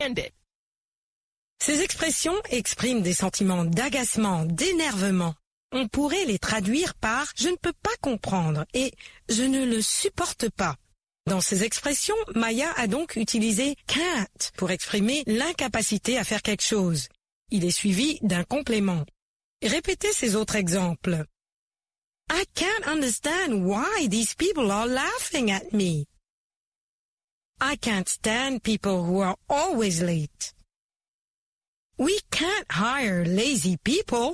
it. Ces expressions expriment des sentiments d'agacement, d'énervement. On pourrait les traduire par « je ne peux pas comprendre » et « je ne le supporte pas ». Dans ces expressions, Maya a donc utilisé « can't » pour exprimer l'incapacité à faire quelque chose. Il est suivi d'un complément. Répétez ces autres exemples. I can't understand why these people are laughing at me. I can't stand people who are always late. We can't hire lazy people.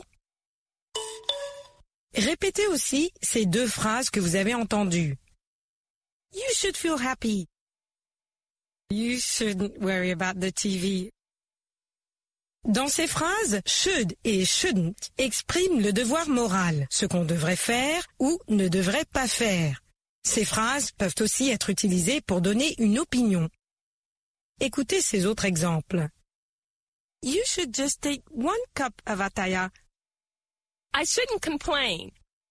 Répétez aussi ces deux phrases que vous avez entendues. You should feel happy. You shouldn't worry about the TV. Dans ces phrases, should et shouldn't expriment le devoir moral, ce qu'on devrait faire ou ne devrait pas faire. Ces phrases peuvent aussi être utilisées pour donner une opinion. Écoutez ces autres exemples. You should just take 1 cup of ataya. I shouldn't complain.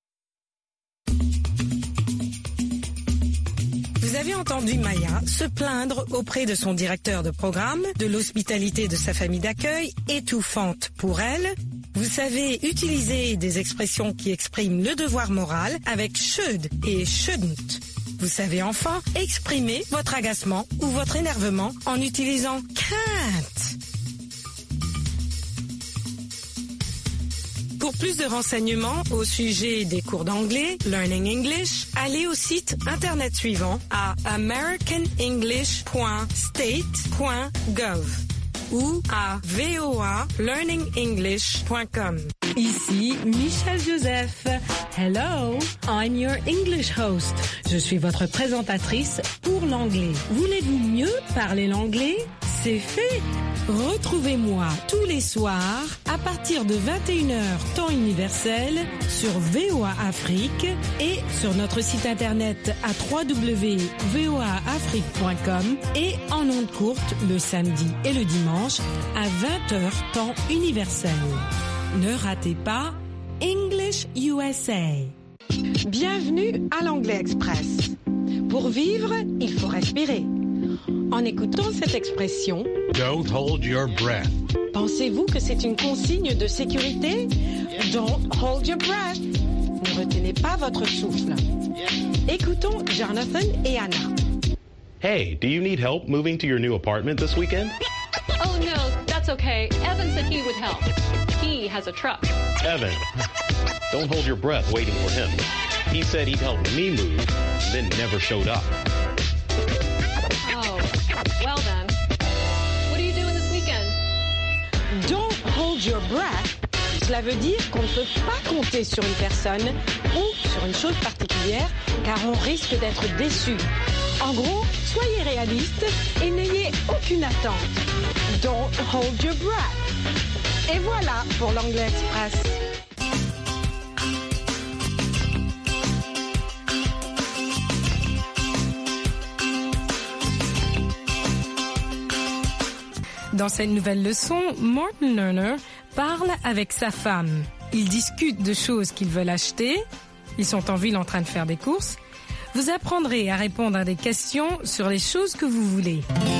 Vous avez entendu Maya se plaindre auprès de son directeur de programme de l'hospitalité de sa famille d'accueil, étouffante pour elle. Vous savez utiliser des expressions qui expriment le devoir moral avec should et shouldn't. Vous savez enfin exprimer votre agacement ou votre énervement en utilisant can't. Pour plus de renseignements au sujet des cours d'anglais, Learning English, allez au site internet suivant à americanenglish.state.gov ou à voalearningenglish.com. Ici Michelle Joseph. Hello, I'm your English host. Je suis votre présentatrice pour l'anglais. Voulez-vous mieux parler l'anglais? C'est fait! Retrouvez-moi tous les soirs à partir de 21h temps universel sur VOA Afrique et sur notre site internet à www.voaafrique.com et en ondes courtes le samedi et le dimanche à 20h temps universel. Ne ratez pas English USA. Bienvenue à l'Anglais Express. Pour vivre, il faut respirer. En écoutant cette expression, Don't hold your breath. Pensez-vous que c'est une consigne de sécurité? Don't hold your breath. Ne retenez pas votre souffle. Écoutons Jonathan et Anna. Hey, do you need help moving to your new apartment this weekend? Oh no, that's okay. Evan said he would help. He has a truck. Evan, don't hold your breath waiting for him. He said he'd help me move, then never showed up. Oh, well then. What are you doing this weekend? Don't hold your breath. Cela veut dire qu'on ne peut pas compter sur une personne ou sur une chose particulière car on risque d'être déçu. En gros, soyez réaliste et n'ayez aucune attente. Don't hold your breath. Et voilà pour l'Anglais Express. Dans cette nouvelle leçon, Martin Lerner parle avec sa femme. Ils discutent de choses qu'ils veulent acheter. Ils sont en ville en train de faire des courses. Vous apprendrez à répondre à des questions sur les choses que vous voulez.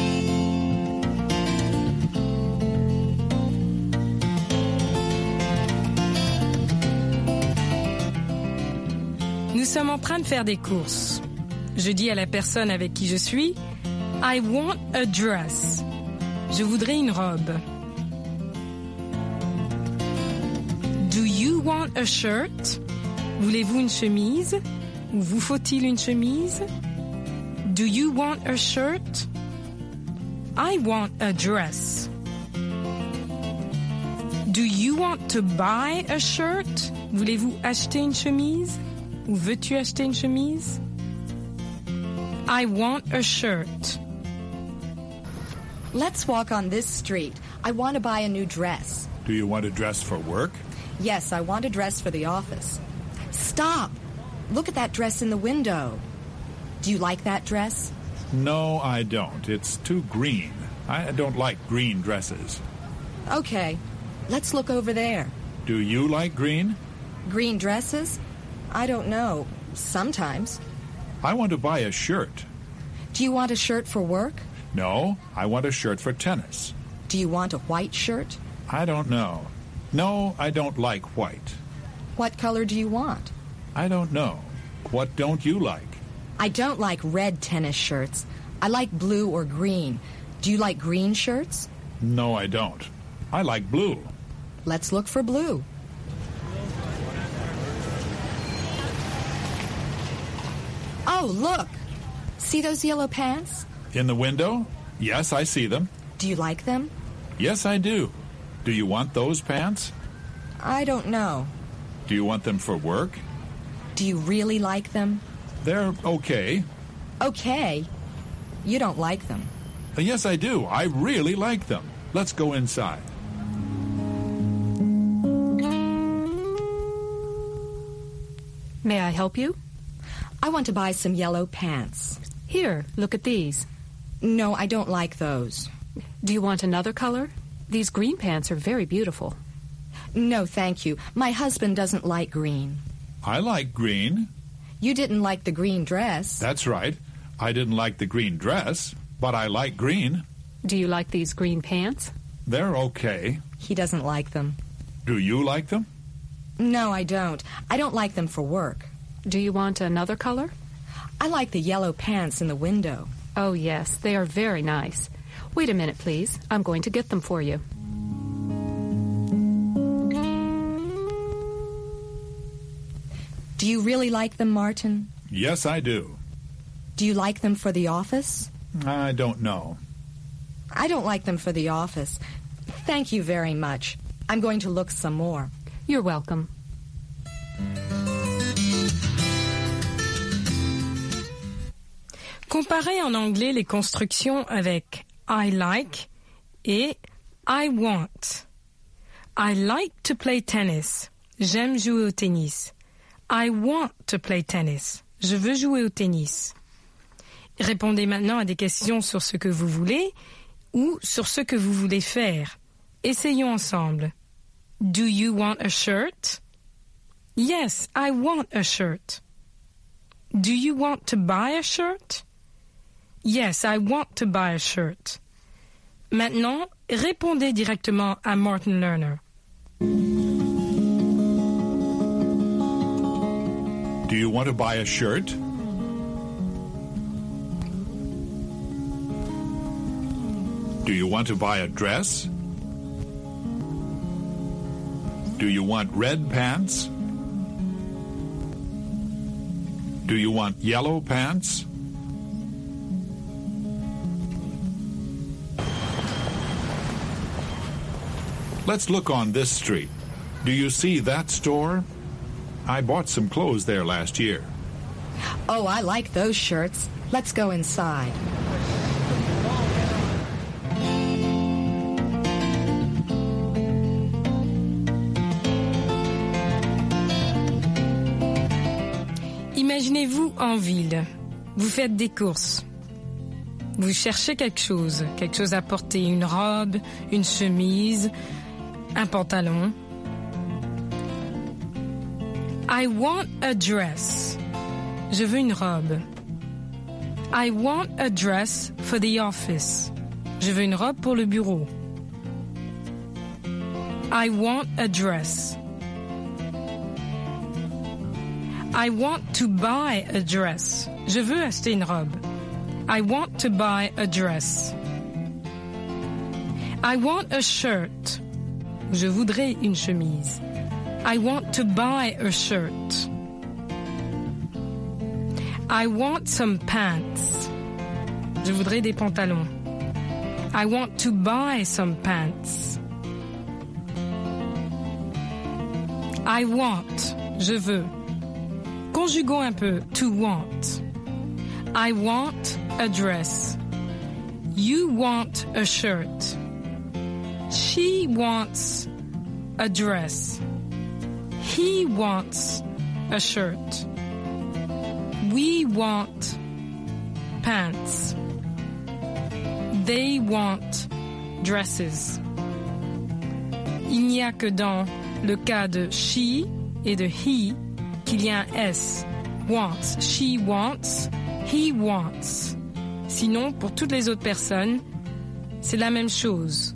Nous sommes en train de faire des courses. Je dis à la personne avec qui je suis, I want a dress. Je voudrais une robe. Do you want a shirt? Voulez-vous une chemise? Ou vous faut-il une chemise? Do you want a shirt? I want a dress. Do you want to buy a shirt? Voulez-vous acheter une chemise? Ou veux-tu acheter une chemise? I want a shirt. Let's walk on this street. I want to buy a new dress. Do you want a dress for work? Yes, I want a dress for the office. Stop! Look at that dress in the window. Do you like that dress? No, I don't. It's too green. I don't like green dresses. Okay, let's look over there. Do you like green? Green dresses? I don't know. Sometimes. I want to buy a shirt. Do you want a shirt for work? No, I want a shirt for tennis. Do you want a white shirt? I don't know. No, I don't like white. What color do you want? I don't know. What don't you like? I don't like red tennis shirts. I like blue or green. Do you like green shirts? No, I don't. I like blue. Let's look for blue. Oh, look! See those yellow pants? In the window? Yes, I see them. Do you like them? Yes, I do. Do you want those pants? I don't know. Do you want them for work? Do you really like them? They're okay. Okay. You don't like them. Yes, I do. I really like them. Let's go inside. May I help you? I want to buy some yellow pants. Here, look at these. No, I don't like those. Do you want another color? These green pants are very beautiful. No, thank you. My husband doesn't like green. I like green. You didn't like the green dress. That's right. I didn't like the green dress, but I like green. Do you like these green pants? They're okay. He doesn't like them. Do you like them? No, I don't. I don't like them for work. Do you want another color? I like the yellow pants in the window. Oh, yes, they are very nice. Wait a minute, please. I'm going to get them for you. Do you really like them, Martin? Yes, I do. Do you like them for the office? I don't know. I don't like them for the office. Thank you very much. I'm going to look some more. You're welcome. Comparez en anglais les constructions avec I like et I want. I like to play tennis. J'aime jouer au tennis. I want to play tennis. Je veux jouer au tennis. Répondez maintenant à des questions sur ce que vous voulez ou sur ce que vous voulez faire. Essayons ensemble. Do you want a shirt? Yes, I want a shirt. Do you want to buy a shirt? Yes, I want to buy a shirt. Maintenant, répondez directement à Martin Lerner. Do you want to buy a shirt? Do you want to buy a dress? Do you want red pants? Do you want yellow pants? Let's look on this street. Do you see that store? I bought some clothes there last year. Oh, I like those shirts. Let's go inside. Imaginez-vous en ville. Vous faites des courses. Vous cherchez quelque chose à porter, une robe, une chemise, un pantalon. I want a dress. Je veux une robe. I want a dress for the office. Je veux une robe pour le bureau. I want a dress. I want to buy a dress. Je veux acheter une robe. I want to buy a dress. I want a shirt. Je voudrais une chemise. I want to buy a shirt. I want some pants. Je voudrais des pantalons. I want to buy some pants. I want. Je veux. Conjuguons un peu. To want. I want a dress. You want a shirt. She wants a dress. He wants a shirt. We want pants. They want dresses. Il n'y a que dans le cas de she et de he qu'il y a un S. Wants. She wants. He wants. Sinon, pour toutes les autres personnes, c'est la même chose.